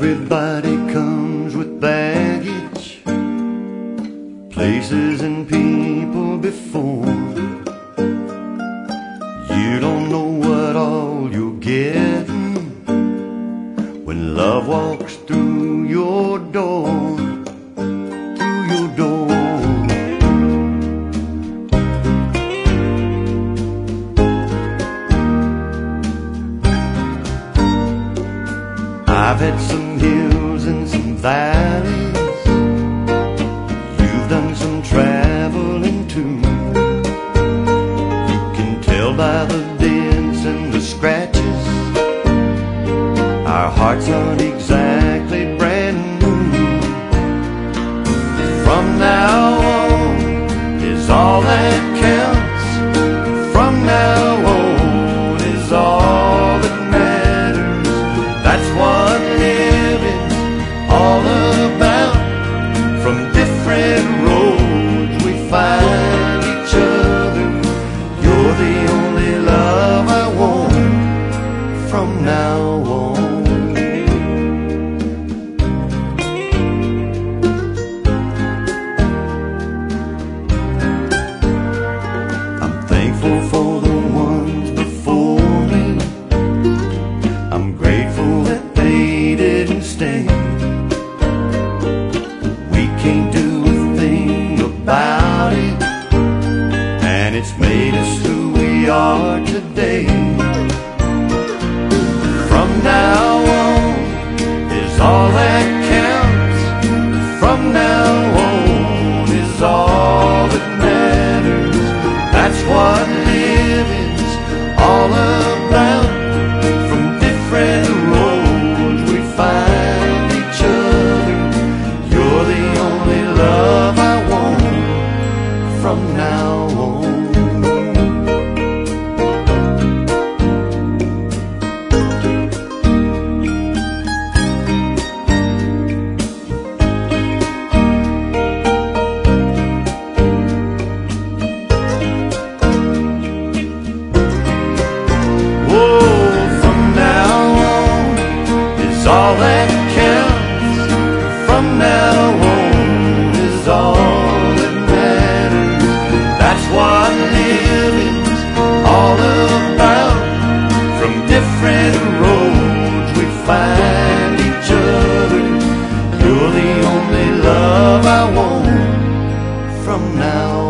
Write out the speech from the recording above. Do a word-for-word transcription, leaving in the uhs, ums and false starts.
Everybody comes with baggage, places and people before. You don't know what all you're getting when love walks through your door, through your door. I've had some hills and some valleys, you've done some traveling too. You can tell by the dents and the scratches, our hearts aren't exactly brand new. From now on is all that counts. From now on is all that matters. That's what living's all about. From different roads we find each other. You're the only love I want from now on. Thankful for the ones before me, I'm grateful that they didn't stay. We can't do a thing about it, and it's made us who we are today. From now on is all that counts. From now on is all that matters. That's what living's all about. From different roads we find each other. You're the only love I want from now on. All that counts. From now on is all that matters. That's what living's all about. From different roads we find each other. You're the only love I want from now on.